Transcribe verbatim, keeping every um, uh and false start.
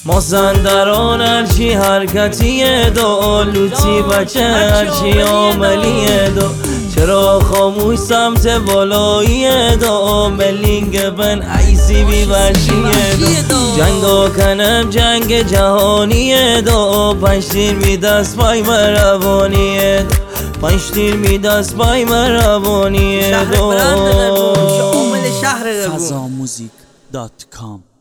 مازندران هرچی حرکتیه دو لوتی بچه هرچی عملیه دو چرا خاموش سمت بالاییه دو ملینگ بن عیسی بی بچیه دو جنگ آکنم جنگ جهانیه دو پنج تیر می دست پای مروانیه دو پنج تیر می دست پای مروانیه دو شهر فضا موزیک دات کام